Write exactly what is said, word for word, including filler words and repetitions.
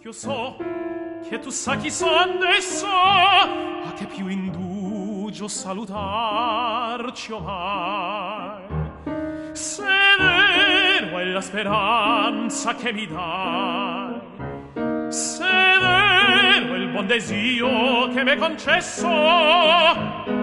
Io so che tu sa chi son e so a che più indugio salutarci omai. Se vero è la speranza che mi dai, se vero è il buon desio che m'è concesso,